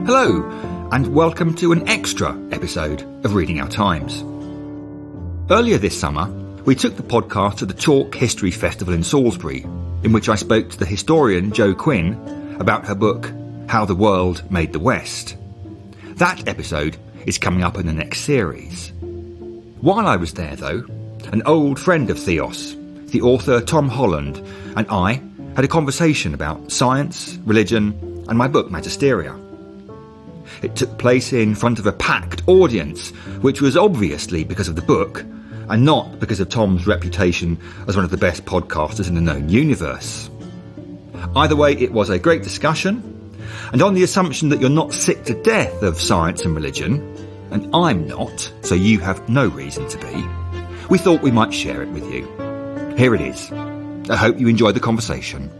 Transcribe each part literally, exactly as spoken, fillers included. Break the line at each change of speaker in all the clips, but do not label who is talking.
Hello, and welcome to an extra episode of Reading Our Times. Earlier this summer, we took the podcast to the Chalk History Festival in Salisbury, in which I spoke to the historian Jo Quinn about her book, How the World Made the West. That episode is coming up in the next series. While I was there, though, an old friend of Theos, the author Tom Holland, and I had a conversation about science, religion, and my book Magisteria. It took place in front of a packed audience, which was obviously because of the book, and not because of Tom's reputation as one of the best podcasters in the known universe. Either way, it was a great discussion, and on the assumption that you're not sick to death of science and religion, and I'm not, so you have no reason to be, we thought we might share it with you. Here it is. I hope you enjoyed the conversation.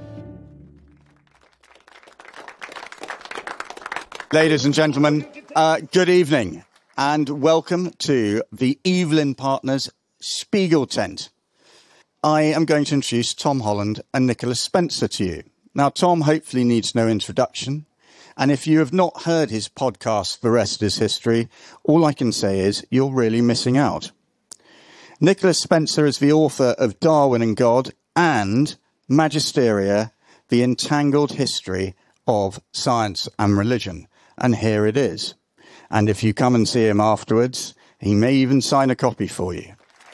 Ladies and gentlemen, uh, good evening and welcome to the Evelyn Partners Spiegel Tent. I am going to introduce Tom Holland and Nicholas Spencer to you. Now, Tom hopefully needs no introduction, and if you have not heard his podcast, The Rest is History, all I can say is you're really missing out. Nicholas Spencer is the author of Darwin and God and Magisteria, The Entangled History of Science and Religion. And here it is. And if you come and see him afterwards, he may even sign a copy for you.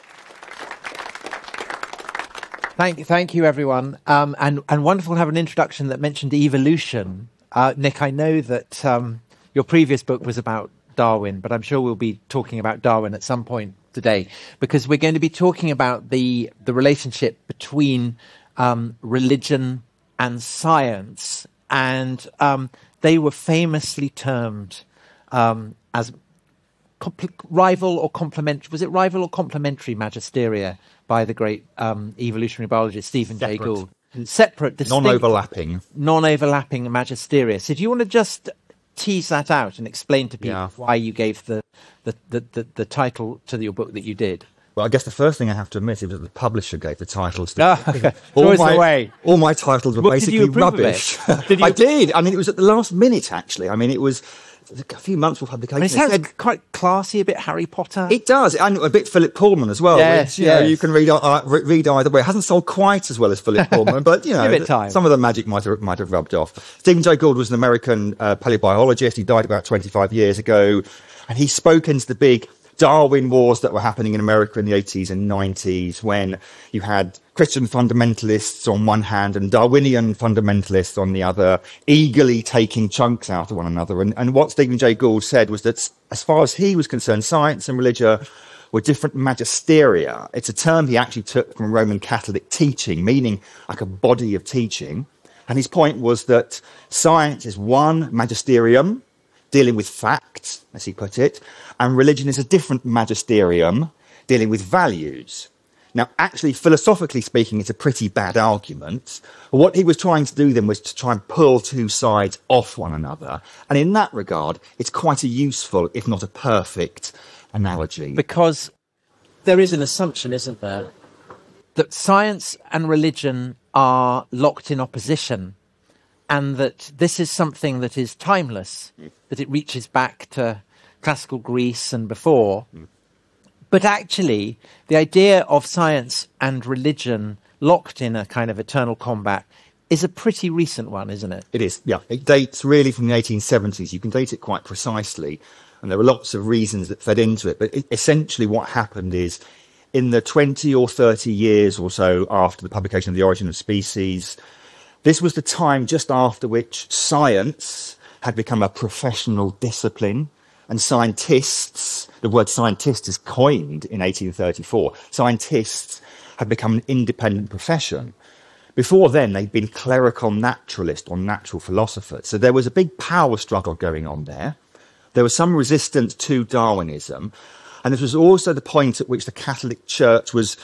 Thank, thank you, everyone. Um, and, and wonderful to have an introduction that mentioned evolution. Uh, Nick, I know that um, your previous book was about Darwin, but I'm sure we'll be talking about Darwin at some point today, because we're going to be talking about the, the relationship between um, religion and science. And um, they were famously termed um, as compl- rival or complementary. Was it rival or complementary magisteria by the great um, evolutionary biologist Stephen Jay Gould? Separate, distinct,
Non-overlapping.
Non-overlapping magisteria. So do you want to just tease that out and explain to people
yeah.
why you gave the the, the, the the title to your book that you did?
Well, I guess the first thing I have to admit is that the publisher gave the titles. To
Oh, okay.
all, my,
way.
all my titles were
Well,
basically
did you approve
rubbish.
of it? Did you...
I did. I mean, it was at the last minute, actually. I mean, it was a few months before publication.
I mean, it sounds
said,
quite classy, a bit Harry Potter.
It does, and a bit Philip Pullman as well.
Yes,
which, you
yes.
know, you can read uh, read either way. It hasn't sold quite as well as Philip Pullman, but you know,
Give it time.
Some of the magic might have might have rubbed off. Stephen Jay Gould was an American uh, paleobiologist. He died about twenty-five years ago, and he spoke into the big Darwin wars that were happening in America in the eighties and nineties, when you had Christian fundamentalists on one hand and Darwinian fundamentalists on the other, eagerly taking chunks out of one another. And, and what Stephen Jay Gould said was that, as far as he was concerned, science and religion were different magisteria. It's a term he actually took from Roman Catholic teaching, meaning like a body of teaching. And his point was that science is one magisterium, dealing with facts, as he put it, and religion is a different magisterium, dealing with values. Now, actually, philosophically speaking, it's a pretty bad argument. What he was trying to do then was to try and pull two sides off one another. And in that regard, it's quite a useful, if not a perfect, analogy.
Because
there is an assumption, isn't there,
that science and religion are locked in opposition, and that this is something that is timeless, that it reaches back to classical Greece and before. Mm. But actually, the idea of science and religion locked in a kind of eternal combat is a pretty recent one, isn't it?
It is, yeah. It dates really from the eighteen seventies. You can date it quite precisely, and there were lots of reasons that fed into it. But it, essentially what happened is, in the twenty or thirty years or so after the publication of The Origin of Species, this was the time just after which science had become a professional discipline, and scientists, the word scientist is coined in eighteen thirty-four, scientists had become an independent profession. Before then, they'd been clerical naturalists or natural philosophers. So there was a big power struggle going on there. There was some resistance to Darwinism. And this was also the point at which the Catholic Church was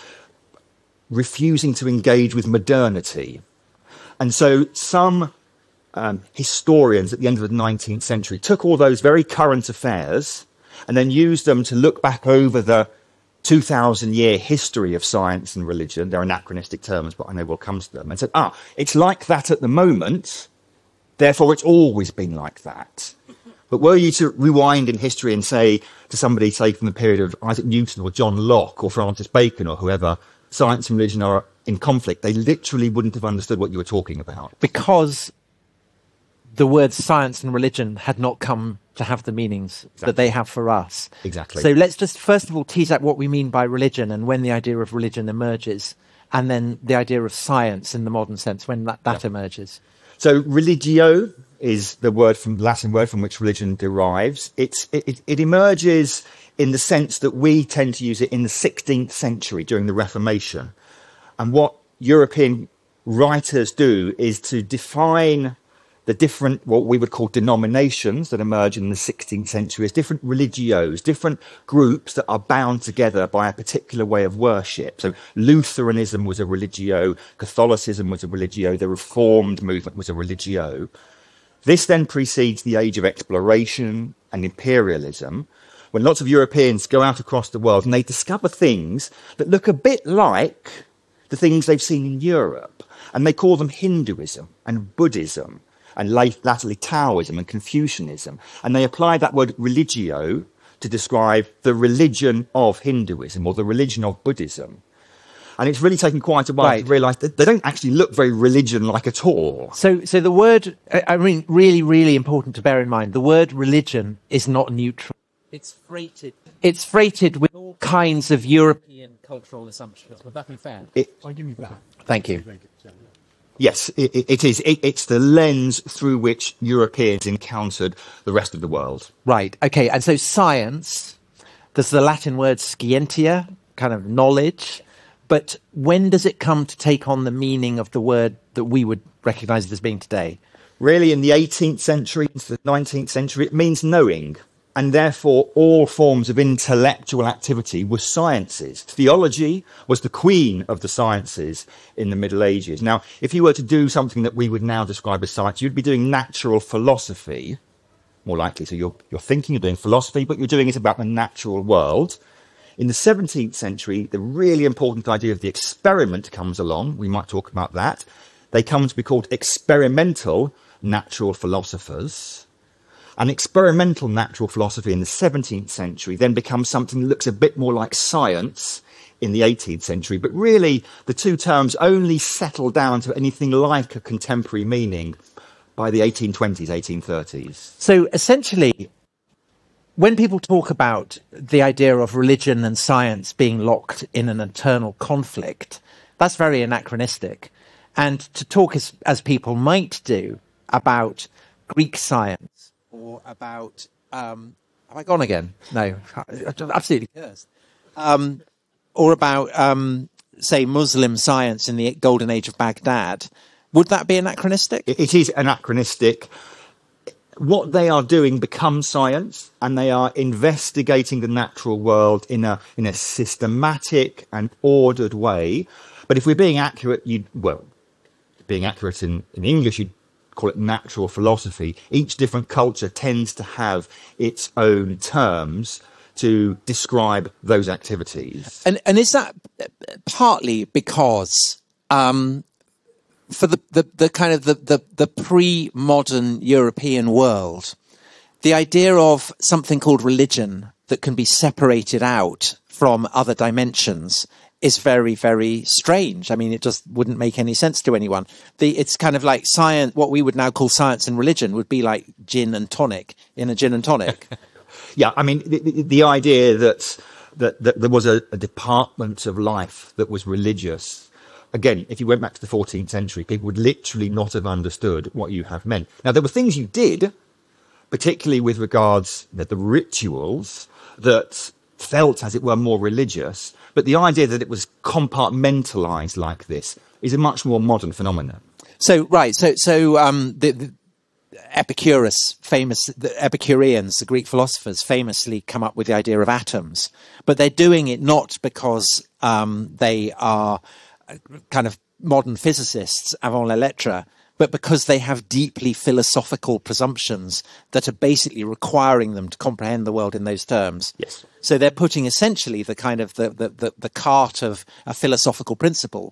refusing to engage with modernity. And so some um, historians at the end of the nineteenth century took all those very current affairs and then used them to look back over the two thousand year history of science and religion. They're anachronistic terms, but I know we'll come to them. And said, ah, it's like that at the moment, therefore it's always been like that. But were you to rewind in history and say to somebody, say, from the period of Isaac Newton or John Locke or Francis Bacon or whoever, science and religion are in conflict, they literally wouldn't have understood what you were talking about.
Because the words science and religion had not come to have the meanings exactly. that they have for us.
Exactly.
So let's just first of all tease out what we mean by religion and when the idea of religion emerges, and then the idea of science in the modern sense, when that, that yeah. emerges.
So religio is the word from the Latin word from which religion derives. It's, it, it emerges in the sense that we tend to use it in the sixteenth century during the Reformation. And what European writers do is to define the different, what we would call denominations that emerge in the sixteenth century as different religios, different groups that are bound together by a particular way of worship. So Lutheranism was a religio, Catholicism was a religio, the Reformed movement was a religio. This then precedes the age of exploration and imperialism, when lots of Europeans go out across the world and they discover things that look a bit like the things they've seen in Europe. And they call them Hinduism and Buddhism and latterly Taoism and Confucianism. And they apply that word religio to describe the religion of Hinduism or the religion of Buddhism. And it's really taken quite a while right. to realise that they don't actually look very religion-like at all.
So so the word, I mean, really, really important to bear in mind, the word religion is not neutral. It's freighted. It's freighted with all kinds of European cultural assumptions. Would that be fair?
It,
I'll give you that.
Thank you.
Yes, it, it is. It, it's the lens through which Europeans encountered the rest of the world.
Right. Okay. And so science, there's the Latin word scientia, kind of knowledge. But when does it come to take on the meaning of the word that we would recognise it as being today?
Really, in the eighteenth century, into the nineteenth century, it means knowing. And therefore, all forms of intellectual activity were sciences. Theology was the queen of the sciences in the Middle Ages. Now, if you were to do something that we would now describe as science, you'd be doing natural philosophy, more likely. So you're, you're thinking of doing philosophy, but you're doing it about the natural world. In the seventeenth century, the really important idea of the experiment comes along. We might talk about that. They come to be called experimental natural philosophers. And experimental natural philosophy in the seventeenth century then becomes something that looks a bit more like science in the eighteenth century. But really, the two terms only settle down to anything like a contemporary meaning by the eighteen twenties, eighteen thirties.
So essentially, when people talk about the idea of religion and science being locked in an eternal conflict, that's very anachronistic. And to talk as, as people might do about Greek science or about, um, have I gone again? No, absolutely cursed. Um, or about, um, say, Muslim science in the Golden Age of Baghdad, would that be anachronistic?
It is anachronistic. What they are doing becomes science, and they are investigating the natural world in a in a systematic and ordered way. But if we're being accurate, you'd, well, being accurate in, in English, you'd call it natural philosophy. Each different culture tends to have its own terms to describe those activities.
And and is that partly because um, for the, the, the kind of the, the, the pre-modern European world, the idea of something called religion that can be separated out from other dimensions is very, very strange. I mean, it just wouldn't make any sense to anyone. The, it's kind of like science, what we would now call science and religion would be like gin and tonic in a gin and tonic.
Yeah, I mean, the, the, the idea that, that, that there was a, a department of life that was religious. Again, if you went back to the fourteenth century, people would literally not have understood what you have meant. Now, there were things you did, particularly with regards to the rituals, that felt, as it were, more religious. But the idea that it was compartmentalized like this is a much more modern phenomenon.
So, right. So, so um, the, the Epicurus, famous, the Epicureans, the Greek philosophers, famously come up with the idea of atoms. But they're doing it not because um, they are kind of modern physicists avant la lettre, but because they have deeply philosophical presumptions that are basically requiring them to comprehend the world in those terms.
Yes.
So they're putting essentially the kind of the, the, the, the cart of a philosophical principle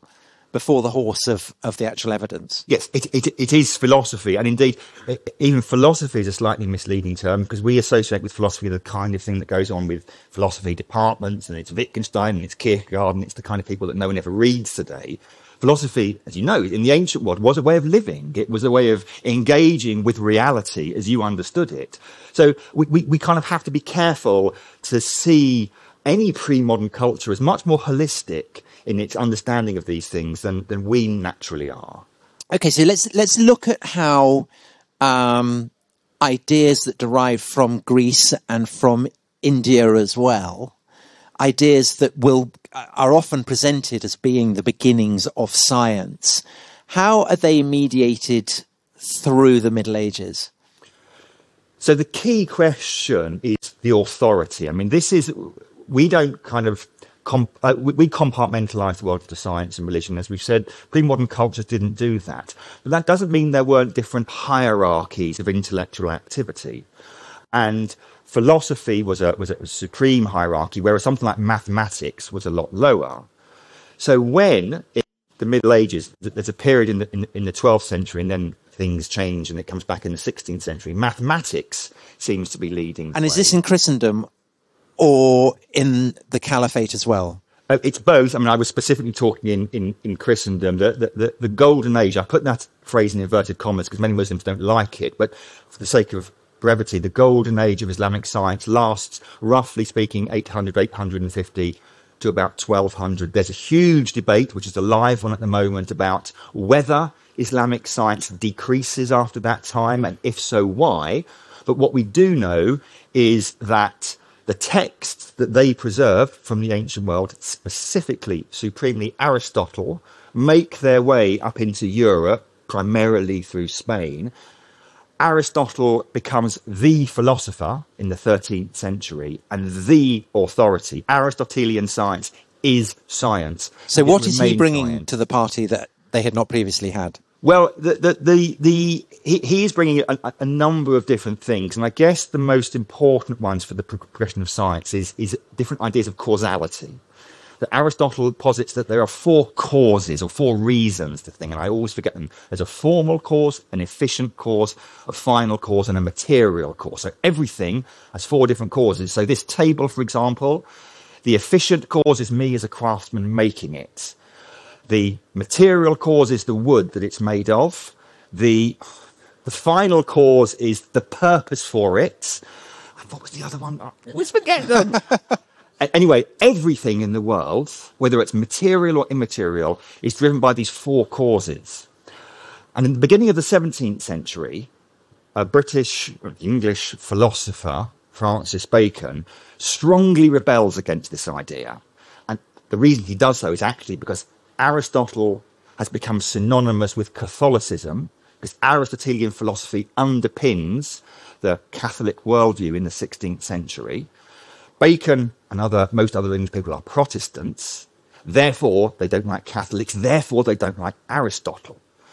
before the horse of, of the actual evidence.
Yes, it, it, it is philosophy. And indeed, even philosophy is a slightly misleading term because we associate with philosophy the kind of thing that goes on with philosophy departments, and it's Wittgenstein and it's Kierkegaard and it's the kind of people that no one ever reads today. Philosophy, as you know, in the ancient world was a way of living. It was a way of engaging with reality as you understood it. So we, we, we kind of have to be careful to see any pre-modern culture as much more holistic in its understanding of these things than, than we naturally are.
Okay, so let's let's look at how um, ideas that derive from Greece and from India as well, ideas that will are often presented as being the beginnings of science. How are they mediated through the Middle Ages?
So the key question is the authority. I mean, this is, we don't kind of, comp, uh, we, we compartmentalise the world into science and religion. As we've said, pre-modern cultures didn't do that. But that doesn't mean there weren't different hierarchies of intellectual activity. And philosophy was a, was a supreme hierarchy, whereas something like mathematics was a lot lower. So when, in the Middle Ages, there's a period in the, in, in the twelfth century, and then things change and it comes back in the sixteenth century, mathematics seems to be leading.
And is this in Christendom or in the Caliphate as well?
Uh, it's both. I mean, I was specifically talking in, in, in Christendom, the, the, the, the golden age. I put that phrase in inverted commas because many Muslims don't like it, but for the sake of brevity, the golden age of Islamic science lasts, roughly speaking, eight hundred, eight hundred fifty to about twelve hundred. There's a huge debate, which is a live one at the moment, about whether Islamic science decreases after that time, and if so, why. But what we do know is that the texts that they preserve from the ancient world, specifically, supremely Aristotle, make their way up into Europe, primarily through Spain. Aristotle becomes the philosopher in the thirteenth century and the authority. Aristotelian science is science.
So what is he
remains
bringing
science.
to the party that they had not previously had?
Well, the the the, the he, he is bringing a, a number of different things, and I guess the most important ones for the progression of science is is different ideas of causality. That Aristotle posits that there are four causes or four reasons to thing, and I always forget them. There's a formal cause, an efficient cause, a final cause, and a material cause. So everything has four different causes. So this table, for example, the efficient cause is me as a craftsman making it. The material cause is the wood that it's made of. The the final cause is the purpose for it. And what was the other one? I always forget them. Anyway, everything in the world, whether it's material or immaterial, is driven by these four causes. And in the beginning of the seventeenth century, a British, English philosopher, Francis Bacon, strongly rebels against this idea. And the reason he does so is actually because Aristotle has become synonymous with Catholicism, because Aristotelian philosophy underpins the Catholic worldview in the sixteenth century. Bacon and other most other English people are Protestants, therefore they don't like Catholics, therefore they don't like Aristotle.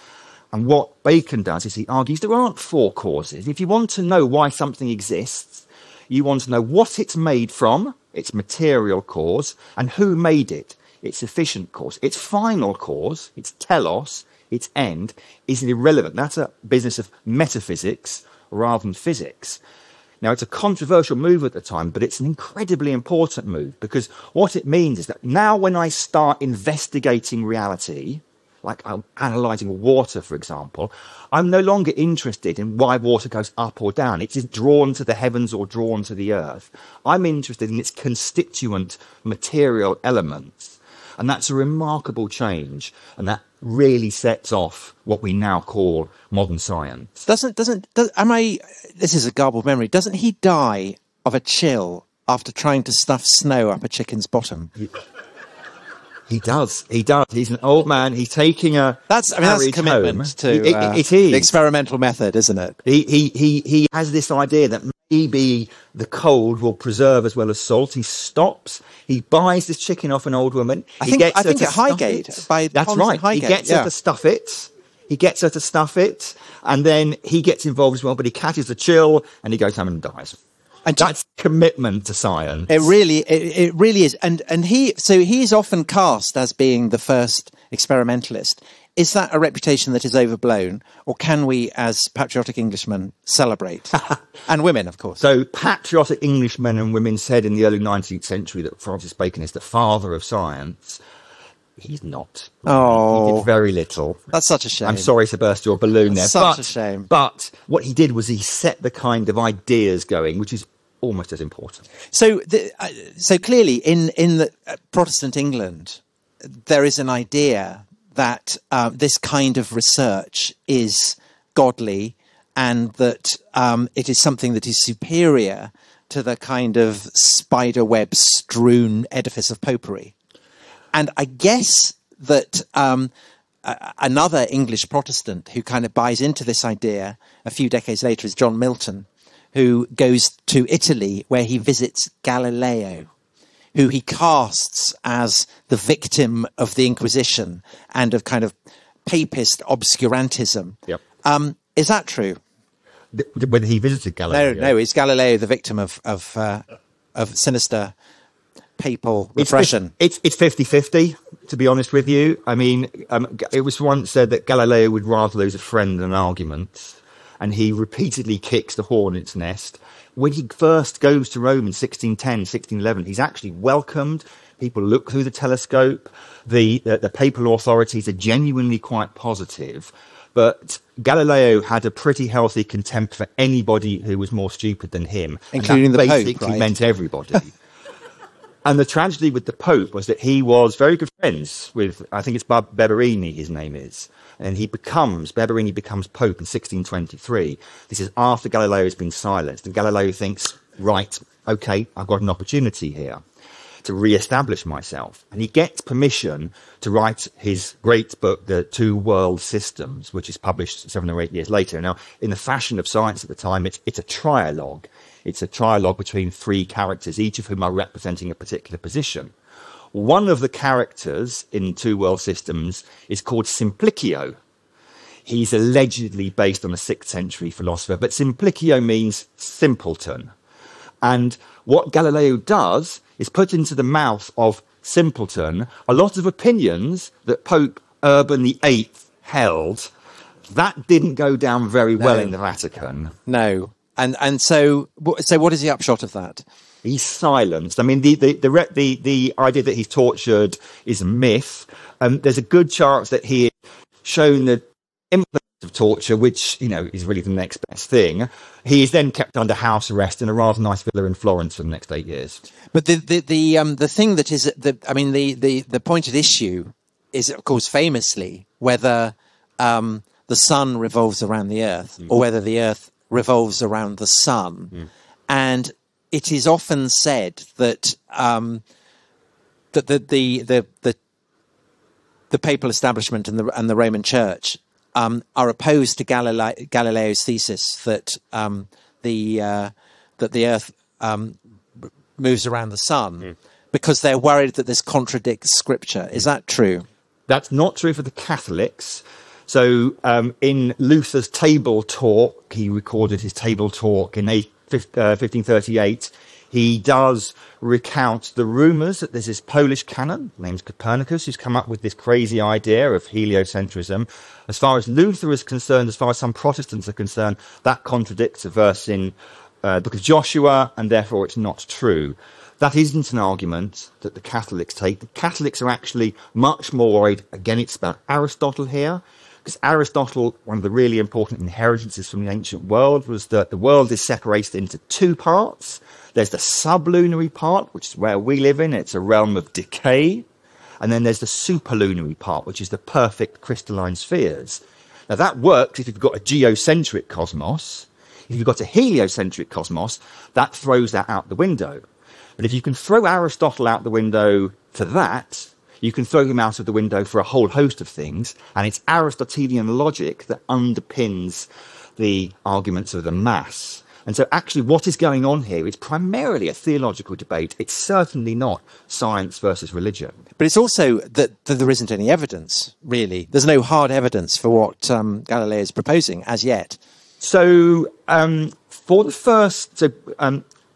And what Bacon does is he argues there aren't four causes. If you want to know why something exists, you want to know what it's made from, its material cause, and who made it, its efficient cause. Its final cause, its telos, its end, is irrelevant. That's a business of metaphysics rather than physics. Now, it's a controversial move at the time, but it's an incredibly important move because what it means is that now when I start investigating reality, like I'm analysing water, for example, I'm no longer interested in why water goes up or down. It's drawn to the heavens or drawn to the earth. I'm interested in its constituent material elements. And that's a remarkable change. And that really sets off what we now call modern science.
Doesn't, doesn't, does, am I, this is a garbled memory, doesn't he die of a chill after trying to stuff snow up a chicken's bottom?
He, he does, he does. He's an old man, he's taking a
That's, I mean, that's a commitment
home.
to
it,
uh,
it is.
the experimental method, isn't it?
He, he, he, he has this idea that maybe the cold will preserve as well as salt. He stops. He buys this chicken off an old woman.
I
he
think,
gets
I
her
think
to
at
stuff
Highgate.
it.
By
That's
Ponds
right.
and Highgate,
he gets
yeah.
her to stuff it. He gets her to stuff it. And then he gets involved as well, but he catches the chill and he goes home and dies.
And
That's commitment to science.
It really, it, it really is. And and he, so he is often cast as being the first experimentalist. Is that a reputation that is overblown, or can we, as patriotic Englishmen, celebrate? And women, of course.
So patriotic Englishmen and women said in the early nineteenth century that Francis Bacon is the father of science. He's not.
Oh.
He did very little.
That's such a shame.
I'm sorry to burst your balloon there.
Such
but,
a shame.
But what he did was he set the kind of ideas going, which is almost as important.
So, the, uh, so clearly, in in the uh, Protestant England, there is an idea that uh, this kind of research is godly, and that um, it is something that is superior to the kind of spiderweb strewn edifice of popery. And I guess that um, uh, another English Protestant who kind of buys into this idea a few decades later is John Milton, who goes to Italy where he visits Galileo, who he casts as the victim of the Inquisition and of kind of papist obscurantism.
Yep.
Um, is that true?
Th- Whether he visited Galileo?
No, no. Is Galileo the victim of of, uh, of sinister papal repression?
It's it's fifty-fifty, to be honest with you. I mean, um, it was once said that Galileo would rather lose a friend than an argument, and he repeatedly kicks the hornet's nest. When he first goes to Rome in sixteen ten, sixteen eleven, he's actually welcomed. People look through the telescope. The, the, the papal authorities are genuinely quite positive. But Galileo had a pretty healthy contempt for anybody who was more stupid than him.
Including
and that
the Pope,
basically
right?
meant everybody. And the tragedy with the Pope was that he was very good friends with, I think it's Bar- Barberini, his name is. And he becomes, Barberini becomes Pope in sixteen twenty-three. This is after Galileo has been silenced. And Galileo thinks, right, okay, I've got an opportunity here to re-establish myself. And he gets permission to write his great book, The Two World Systems, which is published seven or eight years later. Now, in the fashion of science at the time, it's, it's a trialogue. It's a trialogue between three characters, each of whom are representing a particular position. One of the characters in Two World Systems is called Simplicio. He's allegedly based on a sixth century philosopher, but Simplicio means simpleton. And what Galileo does is put into the mouth of simpleton a lot of opinions that Pope Urban the Eighth held. That didn't go down very well
No.
in the Vatican.
No. And and so so what is the upshot of that?
He's silenced. I mean, the the the re- the, the idea that he's tortured is a myth. Um, there's a good chance that he has shown the implements of torture, which, you know, is really the next best thing. He is then kept under house arrest in a rather nice villa in Florence for the next eight years.
But the the the um the thing that is the I mean the the the point at issue is, of course, famously whether um the sun revolves around the earth mm. or whether the earth revolves around the sun. Mm. And it is often said that um, that the, the the the the papal establishment and the and the Roman Church um, are opposed to Galileo, Galileo's thesis that um, the uh, that the Earth um, moves around the sun mm. because they're worried that this contradicts Scripture. Is that true?
That's not true for the Catholics. So um, in Luther's Table Talk, he recorded his Table Talk in eight, uh, fifteen thirty-eight. He does recount the rumours that there's this Polish canon named Copernicus who's come up with this crazy idea of heliocentrism. As far as Luther is concerned, as far as some Protestants are concerned, that contradicts a verse in uh, the book of Joshua, and therefore it's not true. That isn't an argument that the Catholics take. The Catholics are actually much more worried. Again, it's about Aristotle here. Because Aristotle, one of the really important inheritances from the ancient world was that the world is separated into two parts. There's the sublunary part, which is where we live in. It's a realm of decay. And then there's the superlunary part, which is the perfect crystalline spheres. Now, that works if you've got a geocentric cosmos. If you've got a heliocentric cosmos, that throws that out the window. But if you can throw Aristotle out the window for that, you can throw him out of the window for a whole host of things, and it's Aristotelian logic that underpins the arguments of the mass. And so actually what is going on here is primarily a theological debate. It's certainly not science versus religion.
But it's also that, that there isn't any evidence, really. There's no hard evidence for what um, Galileo is proposing as yet.
So um, for the first... So, um,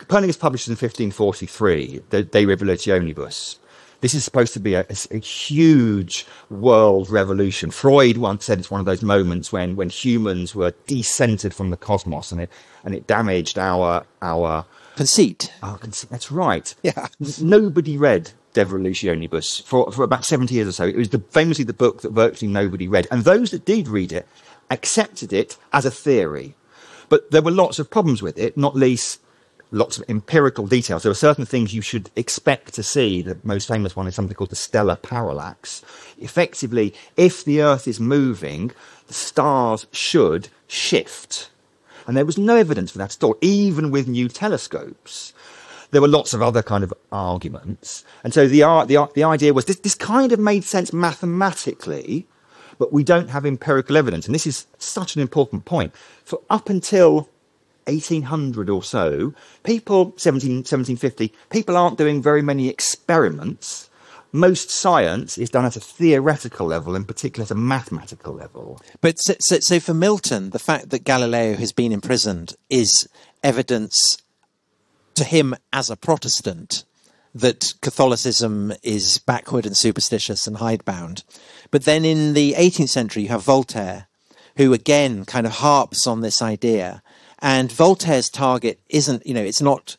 Copernicus publishes in fifteen forty-three the De Revolutionibus. This is supposed to be a, a, a huge world revolution. Freud once said it's one of those moments when, when humans were decentered from the cosmos, and it and it damaged our our
conceit.
Our conceit. That's right.
Yeah.
Nobody read De Revolutionibus for for about seventy years or so. It was the, famously the book that virtually nobody read, and those that did read it accepted it as a theory. But there were lots of problems with it, not least lots of empirical details. There are certain things you should expect to see. The most famous one is something called the stellar parallax. Effectively, if the Earth is moving, the stars should shift. And there was no evidence for that at all, even with new telescopes. There were lots of other kind of arguments. And so the, the, the idea was this, this kind of made sense mathematically, but we don't have empirical evidence. And this is such an important point. For up until eighteen hundred or so, people, seventeen, seventeen fifty, people aren't doing very many experiments. Most science is done at a theoretical level, in particular at a mathematical level.
But so, so, so for Milton, the fact that Galileo has been imprisoned is evidence to him as a Protestant that Catholicism is backward and superstitious and hidebound. But then in the eighteenth century, you have Voltaire, who again kind of harps on this idea. And Voltaire's target isn't, you know, it's not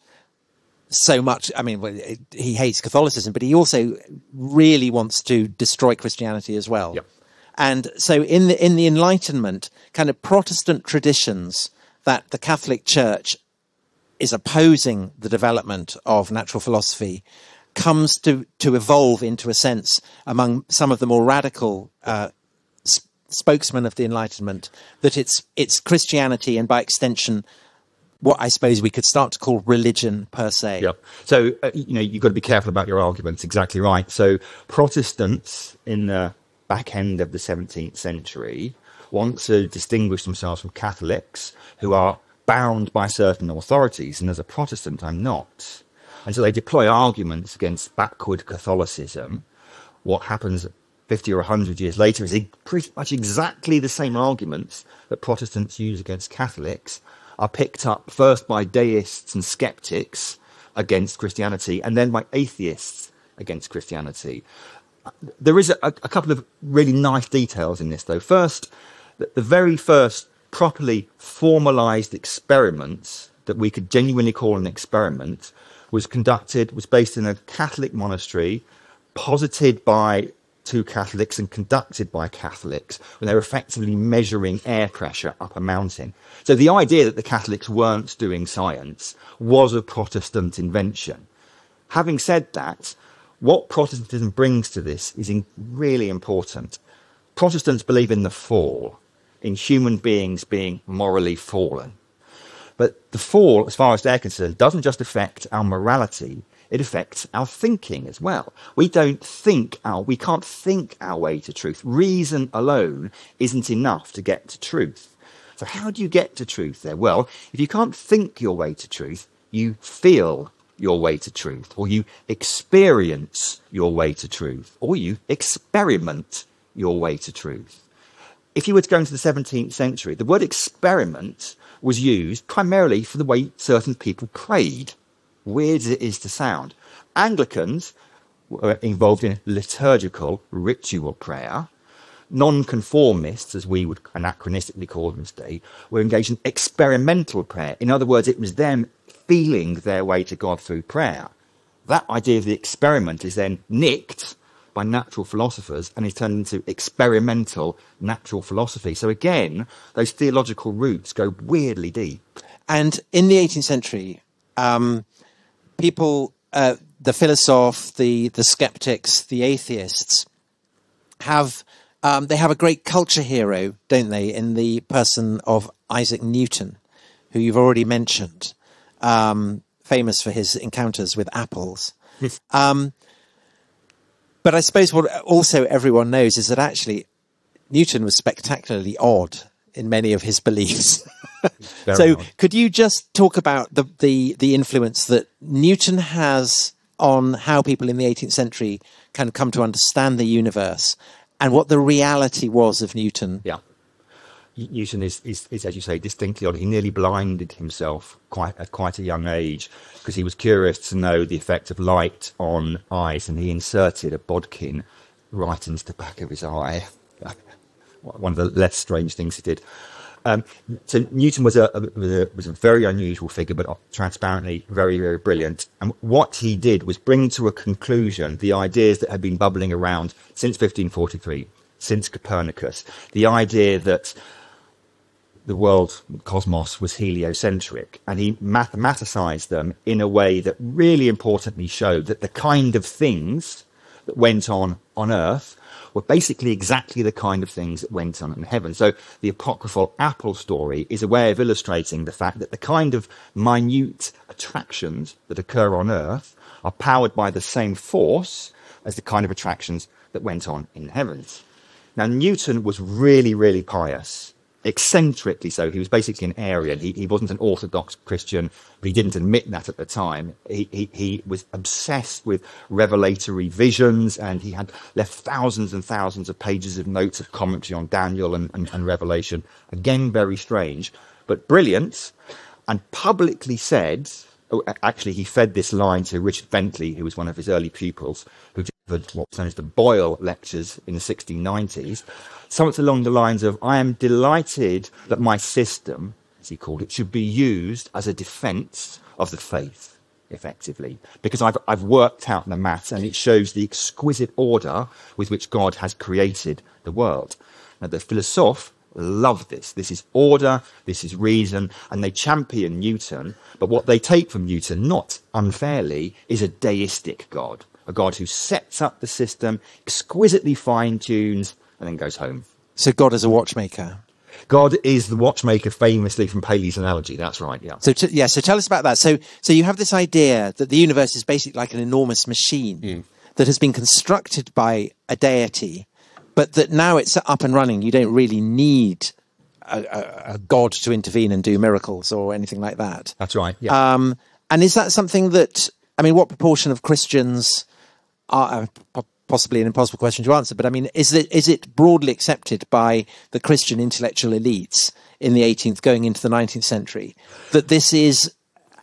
so much, I mean, he hates Catholicism, but he also really wants to destroy Christianity as well.
Yep.
And so in the, in the Enlightenment, kind of Protestant traditions that the Catholic Church is opposing the development of natural philosophy comes to, to evolve into a sense among some of the more radical uh spokesman of the Enlightenment, that it's it's Christianity and by extension what I suppose we could start to call religion per se.
Yep. So, uh, you know, you've got to be careful about your arguments. Exactly right. So Protestants in the back end of the seventeenth century want to distinguish themselves from Catholics who are bound by certain authorities. And as a Protestant, I'm not. And so they deploy arguments against backward Catholicism. What happens fifty or one hundred years later is pretty much exactly the same arguments that Protestants use against Catholics are picked up first by deists and skeptics against Christianity and then by atheists against Christianity. There is a, a couple of really nice details in this, though. First, the very first properly formalized experiments that we could genuinely call an experiment was conducted, was based in a Catholic monastery, posited by two Catholics and conducted by Catholics, when they were effectively measuring air pressure up a mountain. So the idea that the Catholics weren't doing science was a Protestant invention. Having said that, what Protestantism brings to this is in really important. Protestants believe in the fall, in human beings being morally fallen. But the fall, as far as they're concerned, doesn't just affect our morality, it affects our thinking as well. We don't think our, we can't think our way to truth. Reason alone isn't enough to get to truth. So how do you get to truth there? Well, if you can't think your way to truth, you feel your way to truth, or you experience your way to truth, or you experiment your way to truth. If you were to go into the seventeenth century, the word experiment was used primarily for the way certain people prayed. Weird as it is to sound. Anglicans were involved in liturgical ritual prayer. Nonconformists, as we would anachronistically call them today, were engaged in experimental prayer. In other words, it was them feeling their way to God through prayer. That idea of the experiment is then nicked by natural philosophers and is turned into experimental natural philosophy. So again, those theological roots go weirdly deep.
And in the eighteenth century, um, people, uh, the philosophes, the, the skeptics, the atheists, have um, they have a great culture hero, don't they, in the person of Isaac Newton, who you've already mentioned, um, famous for his encounters with apples. um, but I suppose what also everyone knows is that actually Newton was spectacularly odd in many of his beliefs. So odd. Could you just talk about the, the, the influence that Newton has on how people in the eighteenth century can come to understand the universe and what the reality was of Newton?
Yeah. Newton is, is, is, as you say, distinctly odd. He nearly blinded himself quite at quite a young age because he was curious to know the effect of light on eyes, and he inserted a bodkin right into the back of his eye. One of the less strange things he did. Um, so Newton was a, a, was a was a very unusual figure, but transparently very, very brilliant. And what he did was bring to a conclusion the ideas that had been bubbling around since fifteen forty-three, since Copernicus. The idea that the world, cosmos, was heliocentric, and he mathematicized them in a way that really importantly showed that the kind of things that went on on Earth were basically exactly the kind of things that went on in heaven. So the apocryphal apple story is a way of illustrating the fact that the kind of minute attractions that occur on Earth are powered by the same force as the kind of attractions that went on in the heavens. Now, Newton was really, really pious, eccentrically so. He was basically an Arian. He, he wasn't an Orthodox Christian, but he didn't admit that at the time. He, he, he was obsessed with revelatory visions, and he had left thousands and thousands of pages of notes of commentary on Daniel and, and, and Revelation. Again, very strange, but brilliant, and publicly said, oh, actually, he fed this line to Richard Bentley, who was one of his early pupils, who delivered what was known as the Boyle Lectures in the sixteen nineties. Something along the lines of, I am delighted that my system, as he called it, should be used as a defence of the faith, effectively. Because I've, I've worked out the maths, and it shows the exquisite order with which God has created the world. Now, the philosophes love this. This is order, this is reason, and they champion Newton. But what they take from Newton, not unfairly, is a deistic God. A God who sets up the system, exquisitely fine-tunes, and then goes home.
So God is a watchmaker.
God is the watchmaker, famously from Paley's analogy. That's right. Yeah.
So t- yeah. So tell us about that. So so you have this idea that the universe is basically like an enormous machine mm. that has been constructed by a deity, but that now it's up and running. You don't really need a, a, a God to intervene and do miracles or anything like that.
That's right. Yeah.
Um, and is that something that, I mean, what proportion of Christians are? Uh, possibly an impossible question to answer, but I mean, is it is it broadly accepted by the Christian intellectual elites in the eighteenth going into the nineteenth century that this is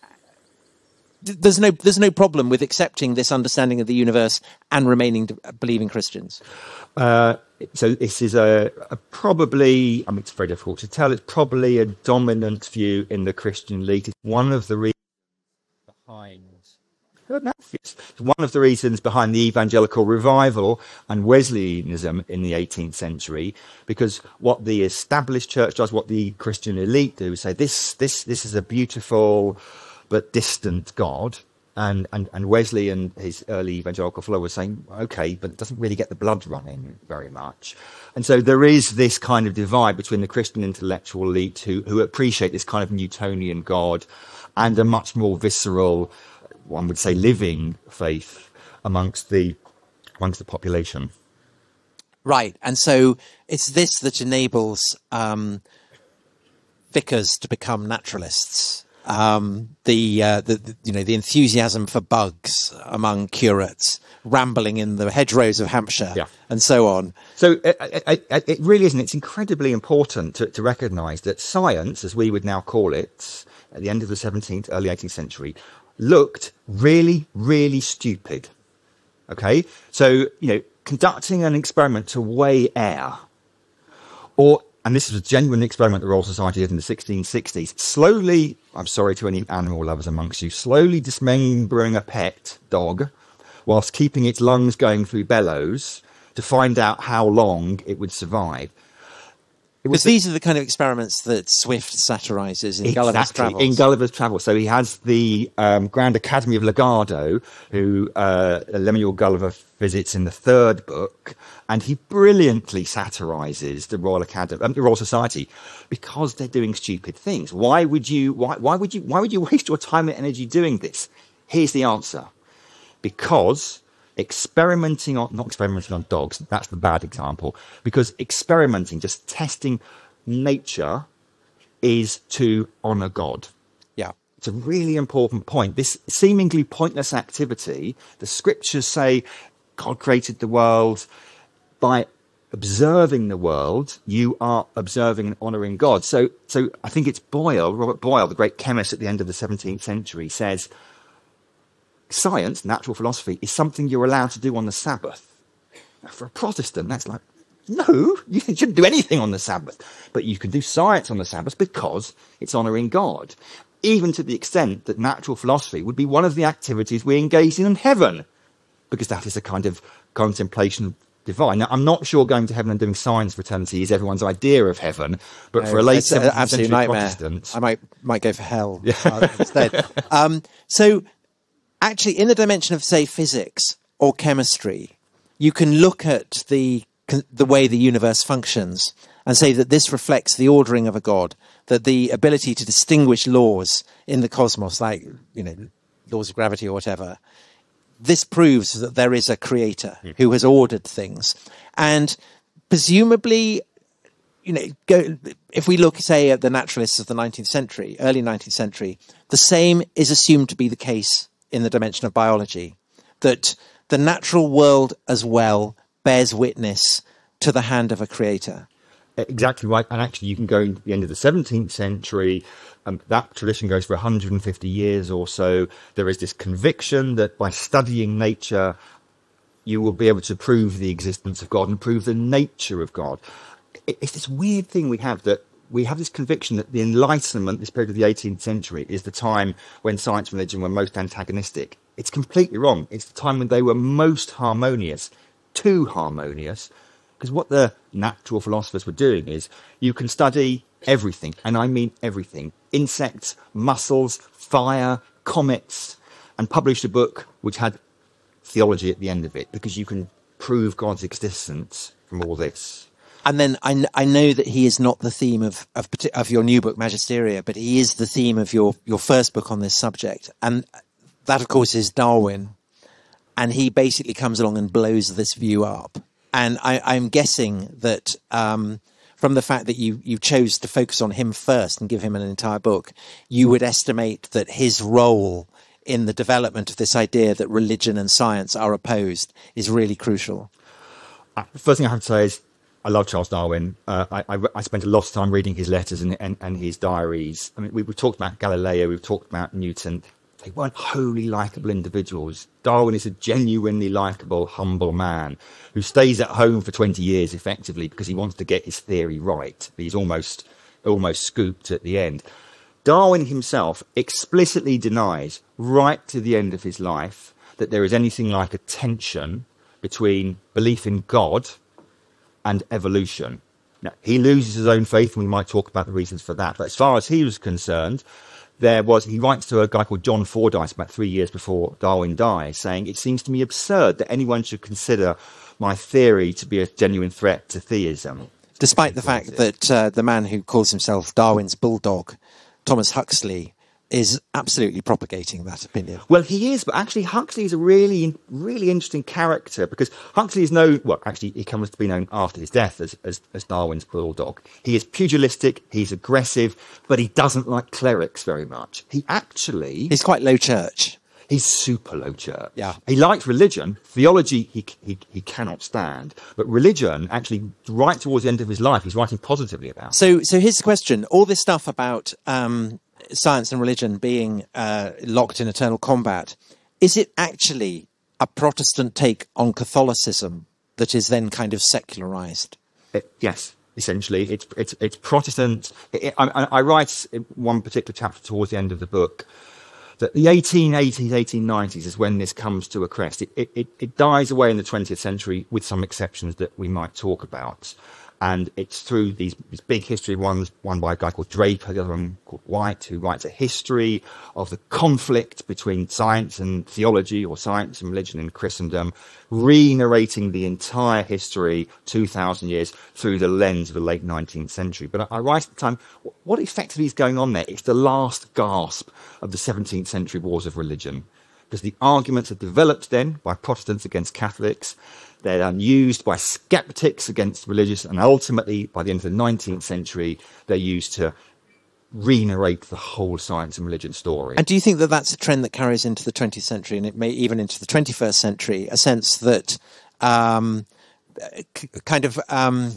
there's no there's no problem with accepting this understanding of the universe and remaining believing Christians?
Uh, so this is a, a probably, I mean, it's very difficult to tell. It's probably a dominant view in the Christian elite. It's one of the reasons behind. It's one of the reasons behind the evangelical revival and Wesleyanism in the eighteenth century, because what the established church does, what the Christian elite do, is say this, this, this is a beautiful but distant God, and, and, and Wesley and his early evangelical followers saying, okay, but it doesn't really get the blood running very much. And so there is this kind of divide between the Christian intellectual elite who, who appreciate this kind of Newtonian God and a much more visceral, one would say, living faith amongst the amongst the population.
Right, and so it's this that enables um, vicars to become naturalists. Um, the, uh, the, the you know the enthusiasm for bugs among curates, rambling in the hedgerows of Hampshire, yeah. and so on.
So it, it, it really isn't. It's incredibly important to, to recognise that science, as we would now call it, at the end of the seventeenth, early eighteenth century, looked really, really stupid. Okay? So, you know, conducting an experiment to weigh air, or, and this was a genuine experiment the Royal Society did in the sixteen sixties, slowly, I'm sorry to any animal lovers amongst you, slowly dismembering a pet dog whilst keeping its lungs going through bellows to find out how long it would survive.
Because these are the kind of experiments that Swift satirises in
exactly,
Gulliver's Travels.
in Gulliver's Travels. So he has the um, Grand Academy of Legardo, who uh, Lemuel Gulliver visits in the third book, and he brilliantly satirises the Royal Academy, um, the Royal Society, because they're doing stupid things. Why would you? Why, why would you? Why would you waste your time and energy doing this? Here's the answer: because experimenting on, not experimenting on dogs, that's the bad example, because experimenting, just testing nature, is to honour God.
Yeah.
It's a really important point. This seemingly pointless activity, the scriptures say God created the world by observing the world, you are observing and honouring God. So, so I think it's Boyle, Robert Boyle, the great chemist at the end of the seventeenth century, says science, natural philosophy, is something you're allowed to do on the Sabbath. Now, for a Protestant, that's like, no, you shouldn't do anything on the Sabbath. But you can do science on the Sabbath because it's honouring God. Even to the extent that natural philosophy would be one of the activities we engage in in heaven, because that is a kind of contemplation of divine. Now, I'm not sure going to heaven and doing science for eternity is everyone's idea of heaven, but no, for a late seventeenth century Protestant,
I might might go for hell uh, instead. Um, so, actually, in the dimension of, say, physics or chemistry, you can look at the the way the universe functions and say that this reflects the ordering of a God, that the ability to distinguish laws in the cosmos, like, you know, laws of gravity or whatever, this proves that there is a creator who has ordered things. And presumably, you know, go, if we look, say, at the naturalists of the nineteenth century, early nineteenth century, the same is assumed to be the case in the dimension of biology, that the natural world as well bears witness to the hand of a creator.
Exactly right. And actually, you can go into the end of the seventeenth century. Um, that tradition goes for one hundred fifty years or so. There is this conviction that by studying nature, you will be able to prove the existence of God and prove the nature of God. It, it's this weird thing we have that we have this conviction that the Enlightenment, this period of the eighteenth century, is the time when science and religion were most antagonistic. It's completely wrong. It's the time when they were most harmonious, too harmonious. Because what the natural philosophers were doing is you can study everything, and I mean everything, insects, mussels, fire, comets, and published a book which had theology at the end of it, because you can prove God's existence from all this.
And then I, I know that he is not the theme of, of, of your new book, Magisteria, but he is the theme of your, your first book on this subject. And that, of course, is Darwin. And he basically comes along and blows this view up. And I, I'm guessing that um, from the fact that you, you chose to focus on him first and give him an entire book, you would estimate that his role in the development of this idea that religion and science are opposed is really crucial.
Uh, the first thing I have to say is I love Charles Darwin. Uh, I, I, I spent a lot of time reading his letters and, and, and his diaries. I mean, we, we've talked about Galileo, we've talked about Newton. They weren't wholly likeable individuals. Darwin is a genuinely likeable, humble man who stays at home for twenty years effectively because he wants to get his theory right. He's almost, almost scooped at the end. Darwin himself explicitly denies right to the end of his life that there is anything like a tension between belief in God and evolution. Now, he loses his own faith, and we might talk about the reasons for that. But as far as he was concerned, there was, he writes to a guy called John Fordyce about three years before Darwin dies, saying, it seems to me absurd that anyone should consider my theory to be a genuine threat to theism.
Despite the fact that uh, the man who calls himself Darwin's bulldog, Thomas Huxley, is absolutely propagating that opinion.
Well, he is, but actually Huxley is a really, really interesting character, because Huxley is known, well, actually he comes to be known after his death as, as, as Darwin's bulldog. He is pugilistic, he's aggressive, but he doesn't like clerics very much. He actually...
He's quite low church.
He's super low church.
Yeah.
He likes religion. Theology, he, he he cannot stand. But religion, actually, right towards the end of his life, he's writing positively about.
So, so here's the question. All this stuff about um, science and religion being uh, locked in eternal combat, is it actually a Protestant take on Catholicism that is then kind of secularized?
It, yes. Essentially, it's it's it's Protestant. It, it, I, I write in one particular chapter towards the end of the book that the eighteen eighties, eighteen nineties is when this comes to a crest. It, it, it dies away in the twentieth century, with some exceptions that we might talk about. And it's through these, these big history ones, one by a guy called Draper, the other one called White, who writes a history of the conflict between science and theology, or science and religion in Christendom, re-narrating the entire history, two thousand years, through the lens of the late nineteenth century. But I, I write at the time, what effectively is going on there? It's the last gasp of the seventeenth century wars of religion. Because the arguments are developed then by Protestants against Catholics. They're then used by skeptics against religious, and ultimately, by the end of the nineteenth century, they're used to re-narrate the whole science and religion story.
And do you think that that's a trend that carries into the twentieth century, and it may even into the twenty-first century, a sense that um, c- kind of um,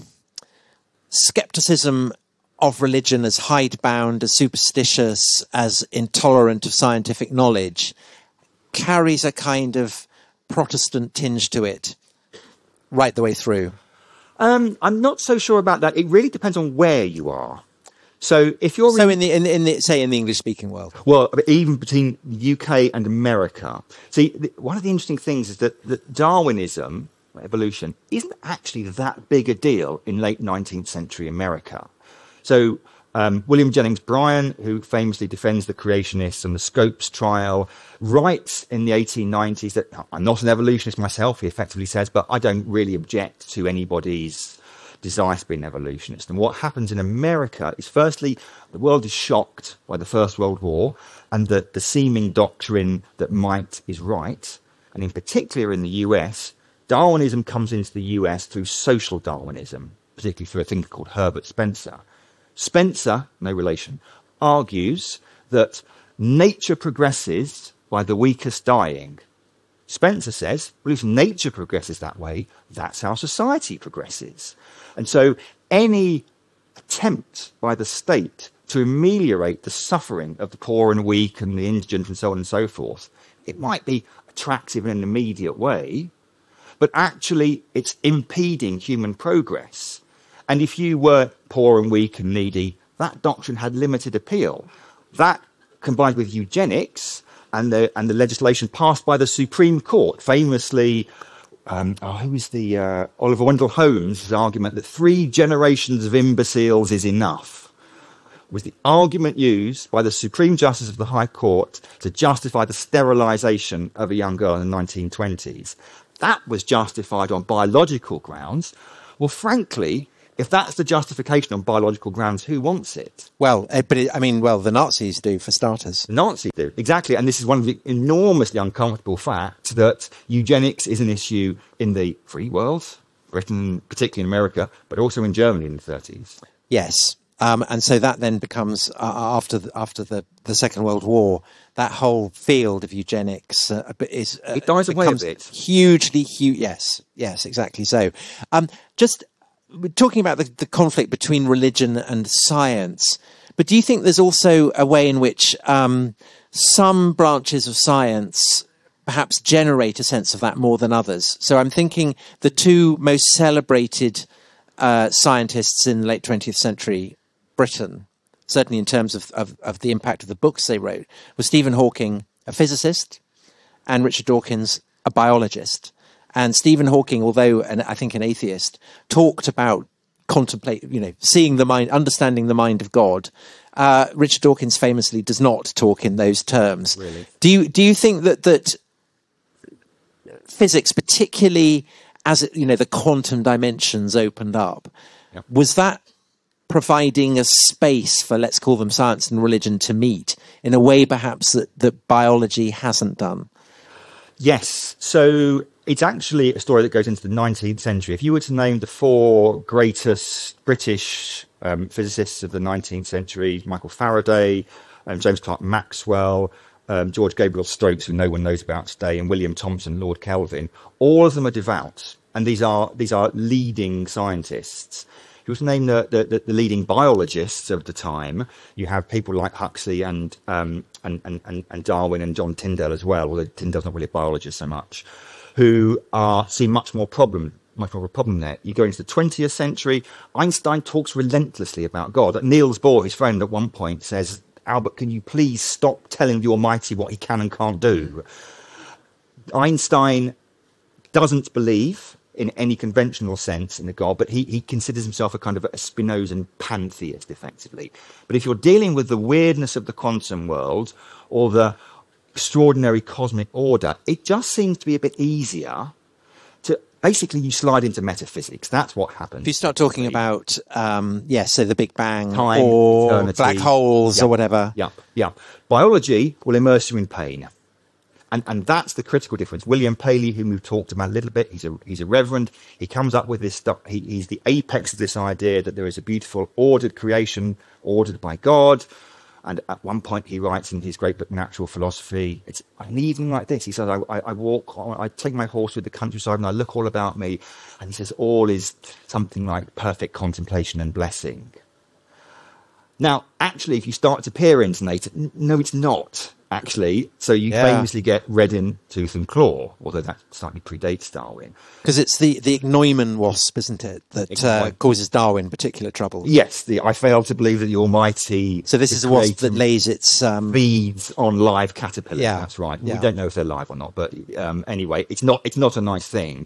skepticism of religion as hidebound, as superstitious, as intolerant of scientific knowledge, carries a kind of Protestant tinge to it right the way through?
Um, I'm not so sure about that. It really depends on where you are. So if you're
so in the in, the- in the say in the English speaking world,
well, even between the U K and America. See, the, one of the interesting things is that, that Darwinism, evolution, isn't actually that big a deal in late nineteenth century America. So um, William Jennings Bryan, who famously defends the creationists and the Scopes trial, writes in the eighteen nineties that I'm not an evolutionist myself, he effectively says, but I don't really object to anybody's desire to be an evolutionist. And what happens in America is, firstly, the world is shocked by the First World War and the, the seeming doctrine that might is right. And in particular in the U S, Darwinism comes into the U S through social Darwinism, particularly through a thinker called Herbert Spencer. Spencer, no relation, argues that nature progresses by the weakest dying. Spencer says, well, if nature progresses that way, that's how society progresses. And so any attempt by the state to ameliorate the suffering of the poor and weak and the indigent and so on and so forth, it might be attractive in an immediate way, but actually it's impeding human progress. And if you were poor and weak and needy, that doctrine had limited appeal. That, combined with eugenics and the and the legislation passed by the Supreme Court, famously, um, oh, who was the uh, Oliver Wendell Holmes' argument that three generations of imbeciles is enough, was the argument used by the Supreme Justice of the High Court to justify the sterilisation of a young girl in the nineteen twenties. That was justified on biological grounds. Well, frankly, if that's the justification on biological grounds, who wants it?
Well, uh, but it, I mean, well, the Nazis do, for starters.
The Nazis do, exactly. And this is one of the enormously uncomfortable facts that eugenics is an issue in the free world, Britain, particularly in America, but also in Germany in the thirties.
Yes. Um, and so that then becomes, uh, after the, after the, the Second World War, that whole field of eugenics uh, is uh,
it dies away a bit.
Hugely, huge. Yes, yes, exactly. So, um, just we're talking about the, the conflict between religion and science, but do you think there's also a way in which um, some branches of science perhaps generate a sense of that more than others? So I'm thinking the two most celebrated uh, scientists in the late twentieth century Britain, certainly in terms of, of, of the impact of the books they wrote, was Stephen Hawking, a physicist, and Richard Dawkins, a biologist. And Stephen Hawking, although an, I think an atheist, talked about contemplate, you know, seeing the mind, understanding the mind of God. Uh, Richard Dawkins famously does not talk in those terms.
Really?
Do you do you think that that physics, particularly as it, you know, the quantum dimensions opened up,
Yep.
was that providing a space for, let's call them science and religion, to meet in a way perhaps that, that biology hasn't done?
Yes. So it's actually a story that goes into the nineteenth century. If you were to name the four greatest British um, physicists of the nineteenth century, Michael Faraday, um, James Clerk Maxwell, um, George Gabriel Stokes, who no one knows about today, and William Thomson, Lord Kelvin, all of them are devout. And these are these are leading scientists. If you were to name the, the, the leading biologists of the time, you have people like Huxley and, um, and, and, and Darwin and John Tyndall as well, although Tyndall's not really a biologist so much, who are see much more problem, much more of a problem there. You go into the twentieth century, Einstein talks relentlessly about God. Niels Bohr, his friend, at one point says, Albert, can you please stop telling the Almighty what he can and can't do? Einstein doesn't believe in any conventional sense in a God, but he, he considers himself a kind of a Spinozan pantheist, effectively. But if you're dealing with the weirdness of the quantum world or the extraordinary cosmic order, it just seems to be a bit easier to basically you slide into metaphysics. That's what happens.
If you start talking about, um, yes, so the Big Bang
Time,
or
eternity,
black holes
yep,
or whatever.
Yeah, yeah. Biology will immerse you in pain. And and that's the critical difference. William Paley, whom we've talked about a little bit, he's a he's a reverend. He comes up with this stuff. He, he's the apex of this idea that there is a beautiful, ordered creation, ordered by God. And at one point, he writes in his great book, Natural Philosophy, it's an evening like this. He says, I, I, I walk, I take my horse through the countryside and I look all about me. And he says, all is something like perfect contemplation and blessing. Now, actually, if you start to peer into nature, n- no, it's not, actually. So you
Yeah.
famously get red in tooth and claw, although that slightly predates Darwin.
Because it's the, the Ichneumon wasp, isn't it, that uh,
Ichneumon.
causes Darwin particular trouble.
Yes, the, I fail to believe that the Almighty...
So this is a wasp that lays its... Um,
feeds on live caterpillars.
Yeah,
That's right.
yeah.
We don't know if they're live or not, but um, anyway, it's not it's not a nice thing.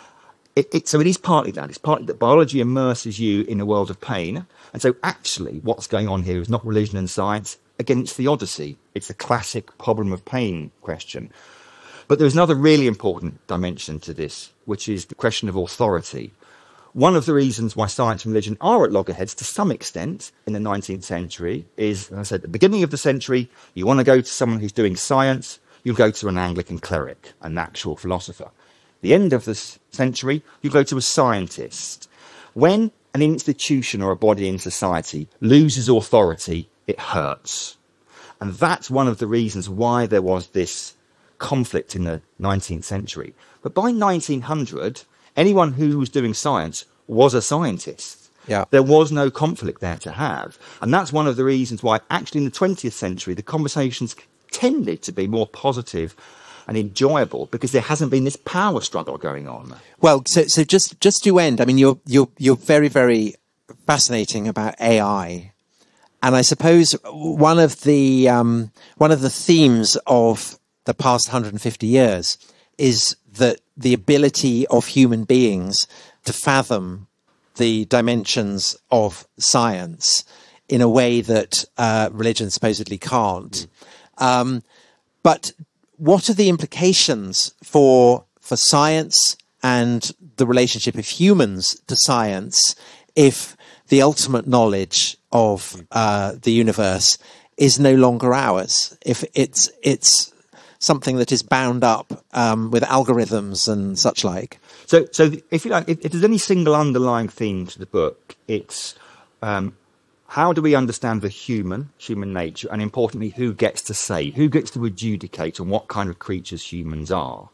It, it, so it is partly that. It's partly that biology immerses you in a world of pain. And so actually what's going on here is not religion and science. Again, it's theodicy. It's the classic problem of pain question. But there's another really important dimension to this, which is the question of authority. One of the reasons why science and religion are at loggerheads to some extent in the nineteenth century is, as I said, at the beginning of the century, you want to go to someone who's doing science, you'll go to an Anglican cleric, an actual philosopher. The end of the century, you go to a scientist. When an institution or a body in society loses authority, it hurts. And that's one of the reasons why there was this conflict in the nineteenth century. But by nineteen hundred, anyone who was doing science was a scientist.
Yeah.
There was no conflict there to have. And that's one of the reasons why actually in the twentieth century, the conversations tended to be more positive and enjoyable because there hasn't been this power struggle going on.
Well, so so just just to end, I mean, you're you're you're very very fascinating about A I, and I suppose one of the um, one of the themes of the past one hundred fifty years is that the ability of human beings to fathom the dimensions of science in a way that uh, religion supposedly can't. Um, but what are the implications for for science and the relationship of humans to science if the ultimate knowledge of uh, the universe is no longer ours? If it's it's something that is bound up um, with algorithms and such like.
So, so if you like, if, if there's any single underlying theme to the book, it's um, how do we understand the human, human nature, and importantly, who gets to say, who gets to adjudicate on what kind of creatures humans are?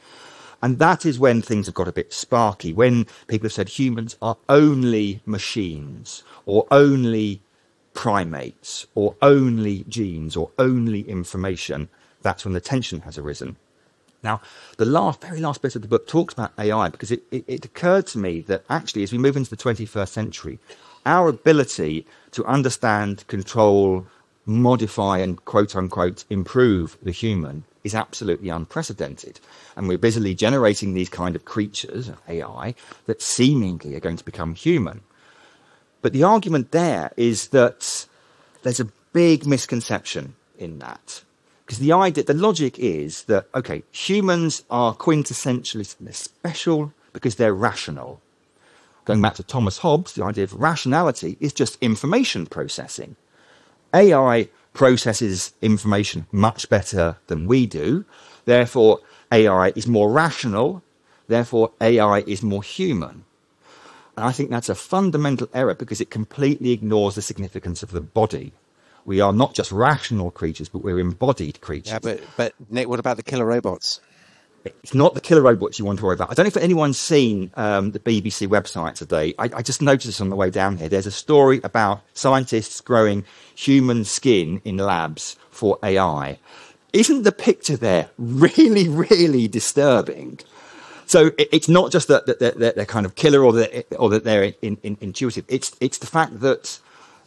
And that is when things have got a bit sparky, when people have said humans are only machines, or only primates, or only genes, or only information. That's when the tension has arisen. Now, the last, very last bit of the book talks about A I because it, it, it occurred to me that actually as we move into the twenty-first century, our ability to understand, control, modify and quote-unquote improve the human is absolutely unprecedented. And we're busily generating these kind of creatures, A I, that seemingly are going to become human. But the argument there is that there's a big misconception in that. Because the idea, the logic is that, okay, humans are quintessentially they're special because they're rational. Going back to Thomas Hobbes, the idea of rationality is just information processing. A I processes information much better than we do. Therefore, A I is more rational. Therefore, A I is more human. And I think that's a fundamental error because it completely ignores the significance of the body. We are not just rational creatures, but we're embodied creatures.
Yeah, but but Nick, what about the killer robots?
It's not the killer robots you want to worry about. I don't know if anyone's seen um, the B B C website today. I, I just noticed this on the way down here. There's a story about scientists growing human skin in labs for A I. Isn't the picture there really, really disturbing? So it, it's not just that, that they're, they're kind of killer or that, or that they're in, in, intuitive. It's it's the fact that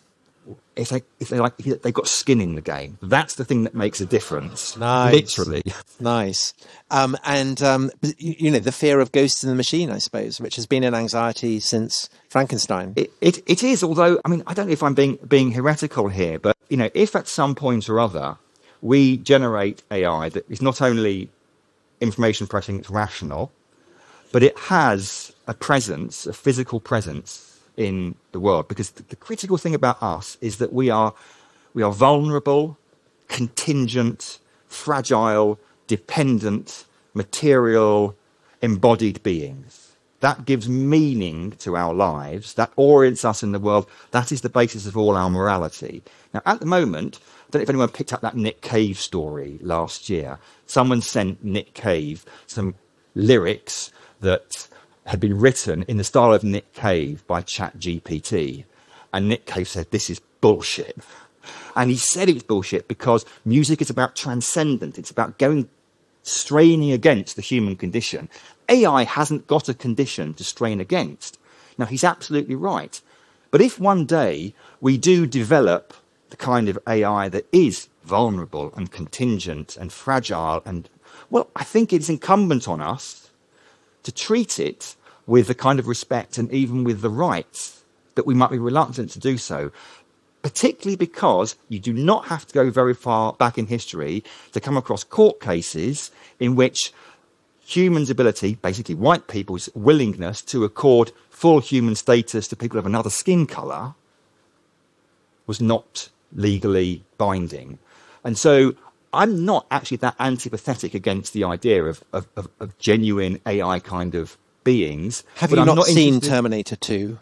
if they if they like if they've got skin in the game, that's the thing that makes a difference.
Nice.
Literally.
Nice. Um, and, um, you, you know, the fear of ghosts in the machine, I suppose, which has been an anxiety since Frankenstein.
It, it, it is, although, I mean, I don't know if I'm being, being heretical here, but, you know, if at some point or other we generate A I that is not only information processing, it's rational, but it has a presence, a physical presence in the world, because the, the critical thing about us is that we are we are vulnerable, contingent, fragile, dependent, material, embodied beings. that gives meaning to our lives, that orients us in the world, that is the basis of all our morality. Now, at the moment, I don't know if anyone picked up that Nick Cave story last year. Someone sent Nick Cave some lyrics that had been written in the style of Nick Cave by ChatGPT. And Nick Cave said, this is bullshit. And he said it's bullshit because music is about transcendent. It's about going, straining against the human condition. A I hasn't got a condition to strain against. Now, he's absolutely right. But if one day we do develop the kind of A I that is vulnerable and contingent and fragile, and, well, I think it's incumbent on us to treat it with the kind of respect and even with the rights that we might be reluctant to do so, particularly because you do not have to go very far back in history to come across court cases in which humans' ability, basically white people's willingness to accord full human status to people of another skin colour, was not legally binding. And so I'm not actually that antipathetic against the idea of, of, of, of genuine A I kind of beings.
Have you
I'm
not,
not
seen
interested...
Terminator two?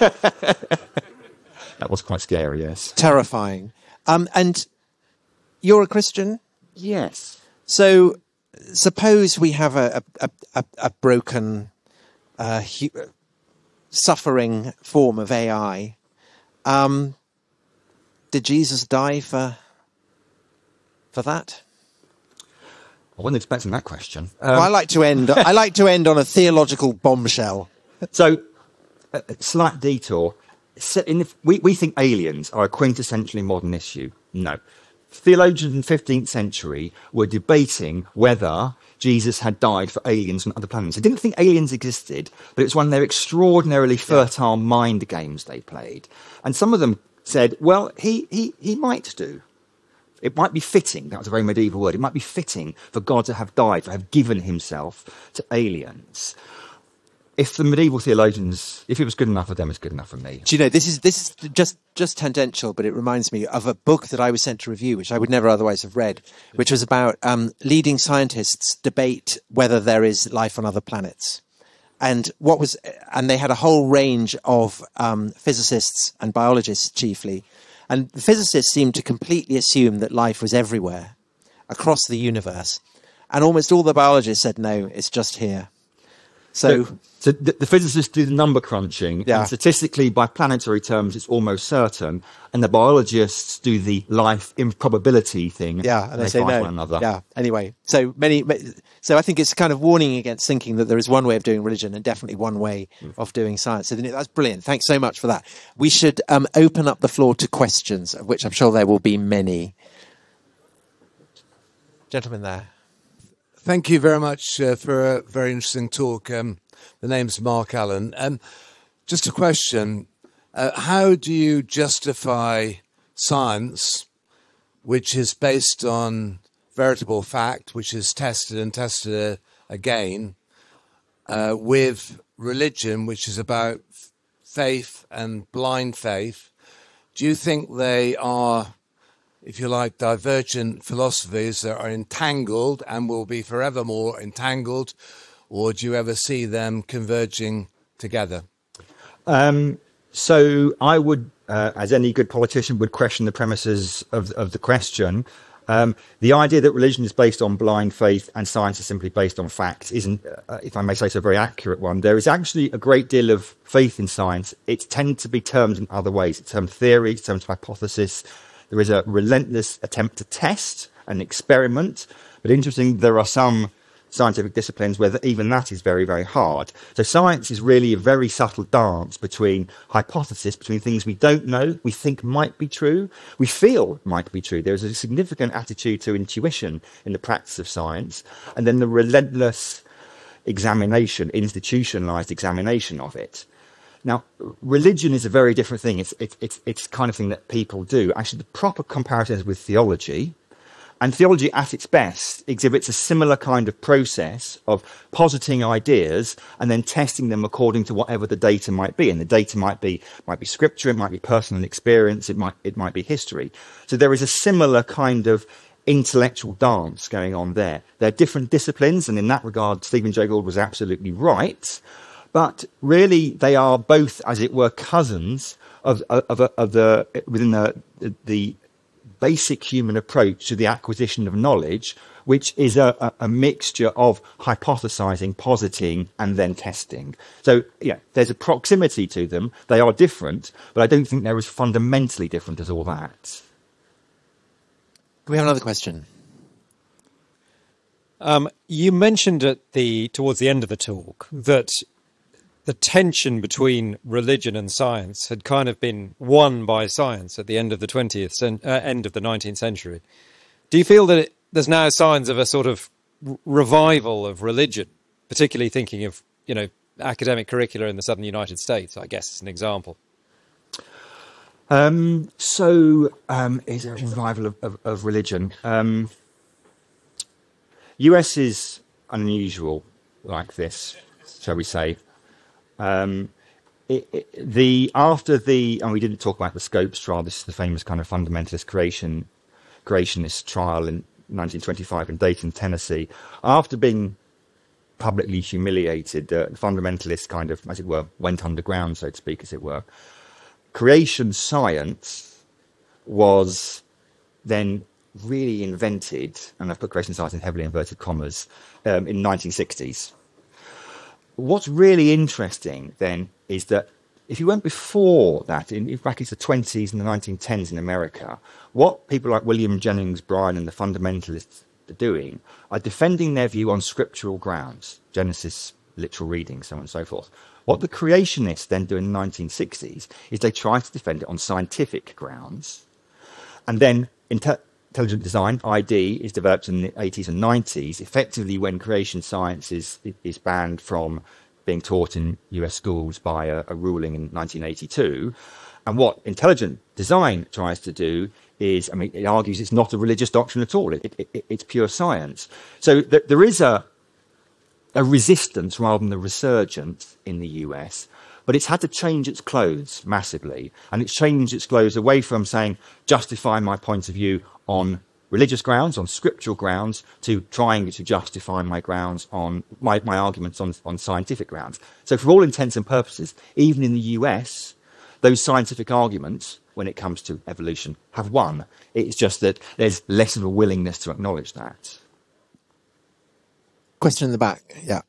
That was quite scary, yes.
Terrifying. Um, and you're a Christian?
Yes.
So suppose we have a, a, a, a broken, uh, hu- suffering form of A I. Um, did Jesus die for for that?
I wasn't expecting that question. Um,
well, I like to end. I like to end on a theological bombshell.
So, a slight detour. In the, we, we think aliens are a quintessentially modern issue. No. Theologians in the fifteenth century were debating whether Jesus had died for aliens on other planets. They didn't think aliens existed, but it was one of their extraordinarily fertile yeah. mind games they played. And some of them said, well, he, he, he might do. It might be fitting, that was a very medieval word, it might be fitting for God to have died, to have given himself to aliens. If the medieval theologians, if it was good enough for them, it's good enough for me.
Do you know, this is this is just, just tangential, but it reminds me of a book that I was sent to review, which I would never otherwise have read, which was about um, leading scientists debate whether there is life on other planets. And what was, and they had a whole range of um, physicists and biologists chiefly. And the physicists seemed to completely assume that life was everywhere, across the universe. And almost all the biologists said, no, it's just here. So,
so, so the, the physicists do the number crunching,
yeah.
and statistically, by planetary terms, it's almost certain. And the biologists do the life improbability thing.
Yeah, and, and they, they say
fight
no.
one another.
Yeah. Anyway, so many. So I think it's kind of warning against thinking that there is one way of doing religion and definitely one way mm. of doing science. So that's brilliant. Thanks so much for that. We should um, open up the floor to questions, of which I'm sure there will be many. Gentleman there.
Thank you very much uh, for a very interesting talk. Um, the name's Mark Allen. Um, just a question. Uh, how do you justify science, which is based on veritable fact, which is tested and tested uh, again, uh, with religion, which is about faith and blind faith? Do you think they are, if you like, divergent philosophies that are entangled and will be forevermore entangled, or do you ever see them converging together?
Um, so I would, uh, as any good politician, would question the premises of, of the question. Um, the idea that religion is based on blind faith and science is simply based on facts isn't, uh, if I may say so, a very accurate one. There is actually a great deal of faith in science. It tends to be termed in other ways. It's termed theory, it's termed hypothesis. There is a relentless attempt to test and experiment. But interesting, there are some scientific disciplines where even that is very, very hard. So science is really a very subtle dance between hypothesis, between things we don't know, we think might be true, we feel might be true. There is a significant attitude to intuition in the practice of science, and then the relentless examination, institutionalized examination of it. Now, religion is a very different thing. It's, it's, it's, it's the kind of thing that people do. Actually, the proper comparison is with theology. And theology, at its best, exhibits a similar kind of process of positing ideas and then testing them according to whatever the data might be. And the data might be might be scripture, it might be personal experience, it might it might be history. So there is a similar kind of intellectual dance going on there. They're different disciplines, and in that regard, Stephen Jay Gould was absolutely right. But really, they are both, as it were, cousins of of, of, of the within the the basic human approach to the acquisition of knowledge, which is a, a, a mixture of hypothesizing, positing, and then testing. So, yeah, there's a proximity to them. They are different, but I don't think they're as fundamentally different as all that.
We have another question.
Um, you mentioned at the towards the end of the talk that the tension between religion and science had kind of been won by science at the end of the twentieth cent- uh, end of the nineteenth century. Do you feel that it, there's now signs of a sort of r- revival of religion, particularly thinking of, you know, academic curricula in the southern United States, I guess, as an example?
Um, so, um, is there a revival of, of, of religion? Um, U S is unusual like this, shall we say. Um, it, it, the after the and we didn't talk about the Scopes trial. This is the famous kind of fundamentalist creation creationist trial in nineteen twenty-five in Dayton, Tennessee. After being publicly humiliated, uh, the fundamentalists kind of, as it were, went underground, so to speak, as it were. Creation science was then really invented, and I've put creation science in heavily inverted commas, um, in the nineteen sixties. What's really interesting then is that if you went before that, in back into the twenties and the nineteen tens in America, what people like William Jennings Bryan and the fundamentalists are doing are defending their view on scriptural grounds, Genesis, literal reading, so on and so forth. What the creationists then do in the nineteen sixties is they try to defend it on scientific grounds, and then inte- intelligent design, I D, is developed in the eighties and nineties, effectively when creation science is, is banned from being taught in U S schools by a, a ruling in nineteen eighty-two. And what intelligent design tries to do is, I mean, it argues it's not a religious doctrine at all. It, it, it's pure science. So th- there is a, a resistance rather than a resurgence in the U S, but it's had to change its clothes massively. And it's changed its clothes away from saying, justify my point of view on religious grounds, on scriptural grounds, to trying to justify my grounds on my, my arguments on, on scientific grounds. So for all intents and purposes, even in the U S, those scientific arguments, when it comes to evolution, have won. It's just that there's less of a willingness to acknowledge that.
Question in the back, yeah.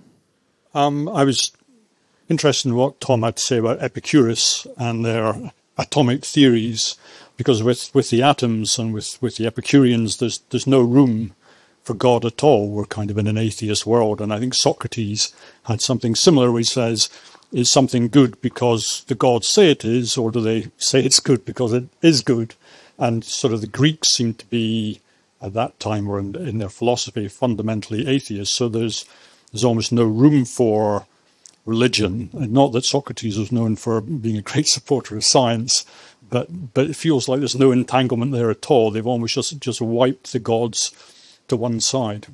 Um, I was interested in what Tom had to say about Epicurus and their atomic theories, because with, with the atoms and with, with the Epicureans, there's there's no room for God at all. We're kind of in an atheist world. And I think Socrates had something similar where he says, is something good because the gods say it is, or do they say it's good because it is good? And sort of the Greeks seem to be, at that time, or in, in their philosophy, fundamentally atheists. So there's there's almost no room for religion. And not that Socrates was known for being a great supporter of science, but but it feels like there's no entanglement there at all. They've almost just, just wiped the gods to one side.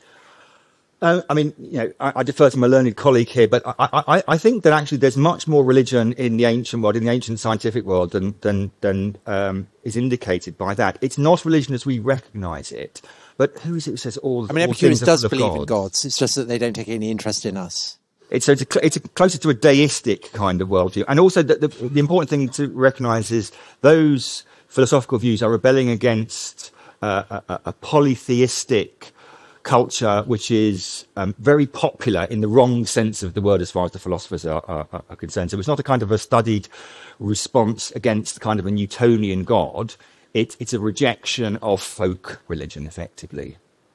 Uh, I mean, you know, I, I defer to my learned colleague here, but I, I, I think that actually there's much more religion in the ancient world, in the ancient scientific world, than than than um, is indicated by that. It's not religion as we recognise it, but who is it who says all?
I mean,
all
Epicurus does
full of
believe
gods?
in gods. It's just that they don't take any interest in us.
It's so it's, a, it's a closer to a deistic kind of worldview, and also the, the, the important thing to recognise is those philosophical views are rebelling against uh, a, a polytheistic culture, which is um, very popular in the wrong sense of the word as far as the philosophers are, are, are concerned. So it's not a kind of a studied response against kind of a Newtonian God. It, it's a rejection of folk religion, effectively.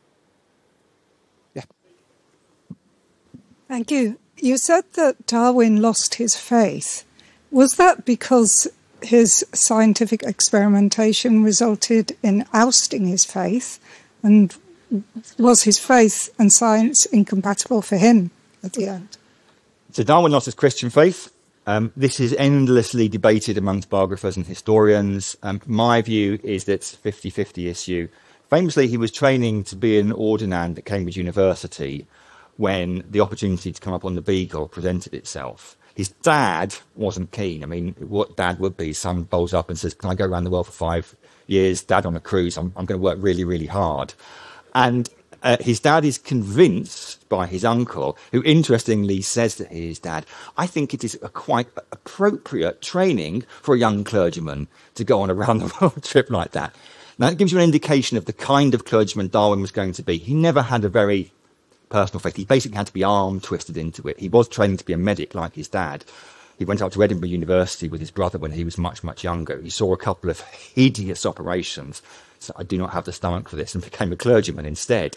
Yeah.
Thank you. You said that Darwin lost his faith. Was that because his scientific experimentation resulted in ousting his faith? And was his faith and science incompatible for him at the end?
So Darwin lost his Christian faith. Um, this is endlessly debated amongst biographers and historians. Um, my view is that it's a fifty-fifty issue. Famously, he was training to be an ordinand at Cambridge University when the opportunity to come up on the Beagle presented itself. His dad wasn't keen. I mean, what dad would be? His son bowls up and says, can I go around the world for five years? Dad on a cruise. I'm, I'm going to work really, really hard. And Uh, his dad is convinced by his uncle, who interestingly says to his dad, I think it is a quite appropriate training for a young clergyman to go on a round-the-world trip like that. Now, that gives you an indication of the kind of clergyman Darwin was going to be. He never had a very personal faith. He basically had to be arm twisted into it. He was training to be a medic like his dad. He went up to Edinburgh University with his brother when he was much, much younger. He saw a couple of hideous operations. So I do not have the stomach for this, and became a clergyman instead.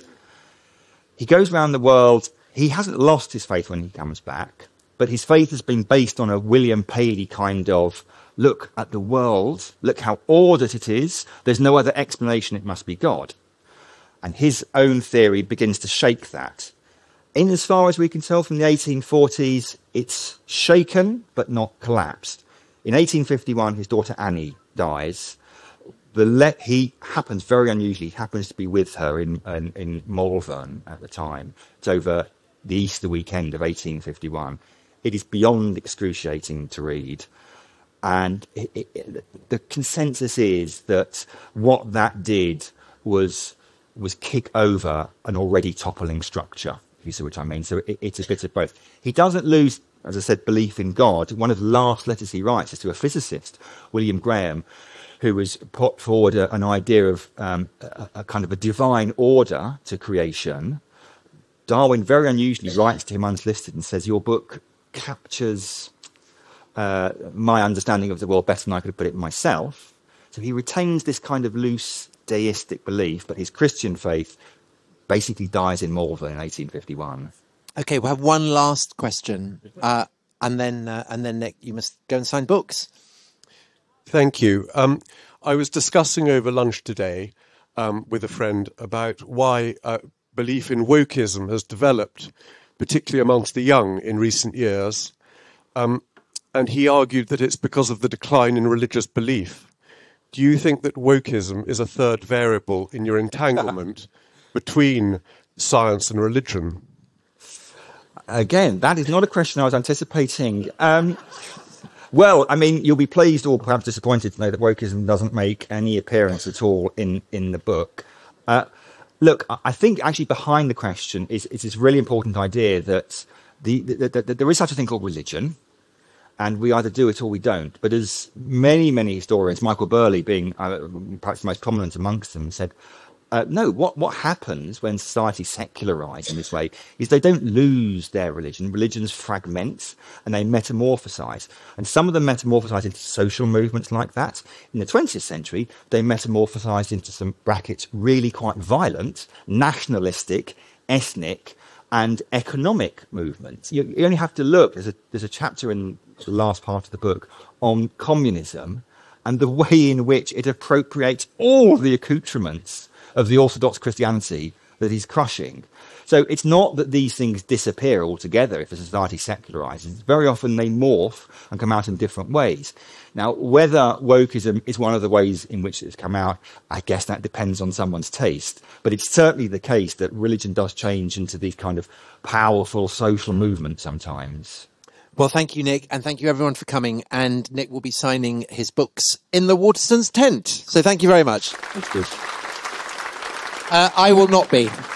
He goes around the world. He hasn't lost his faith when he comes back, but his faith has been based on a William Paley kind of look at the world, look how ordered it is. There's no other explanation. It must be God. And his own theory begins to shake that. In as far as we can tell from the eighteen forties, it's shaken but not collapsed. In eighteen fifty-one, his daughter Annie dies. The le- he happens, very unusually, happens to be with her in, in, in Malvern at the time. It's over the Easter weekend of eighteen fifty-one. It is beyond excruciating to read. And it, it, the consensus is that what that did was, was kick over an already toppling structure, if you see what I mean. So it, it's a bit of both. He doesn't lose, as I said, belief in God. One of the last letters he writes is to a physicist, William Graham, who was put forward a, an idea of um, a, a kind of a divine order to creation. Darwin very unusually writes to him unsolicited and says, your book captures uh, my understanding of the world better than I could have put it myself. So he retains this kind of loose deistic belief, but his Christian faith basically dies in Malvern in eighteen fifty-one.
Okay, we'll have one last question, uh, and then uh, and then Nick, you must go and sign books.
Thank you. Um, I was discussing over lunch today um, with a friend about why uh, belief in wokeism has developed, particularly amongst the young in recent years. Um, and he argued that it's because of the decline in religious belief. Do you think that wokeism is a third variable in your entanglement between science and religion?
Again, that is not a question I was anticipating. Um, Well, I mean, you'll be pleased or perhaps disappointed to know that wokeism doesn't make any appearance at all in, in the book. Uh, look, I think actually behind the question is, is this really important idea that the, the, the, the, there is such a thing called religion, and we either do it or we don't. But as many, many historians, Michael Burley being uh, perhaps the most prominent amongst them, said, Uh, no, what, what happens when society secularise in this way is they don't lose their religion. Religions fragment and they metamorphosise. And some of them metamorphosise into social movements like that. In the twentieth century, they metamorphosised into some brackets really quite violent, nationalistic, ethnic and economic movements. You, you only have to look. There's a, there's a chapter in the last part of the book on communism and the way in which it appropriates all the accoutrements of the Orthodox Christianity that he's crushing. So it's not that these things disappear altogether if a society secularizes. Very often they morph and come out in different ways. Now, whether wokeism is one of the ways in which it's come out, I guess that depends on someone's taste. But it's certainly the case that religion does change into these kind of powerful social movements sometimes.
Well, thank you, Nick, and thank you everyone for coming. And Nick will be signing his books in the Waterstones tent. So thank you very much.
That's good.
Uh, I will not be.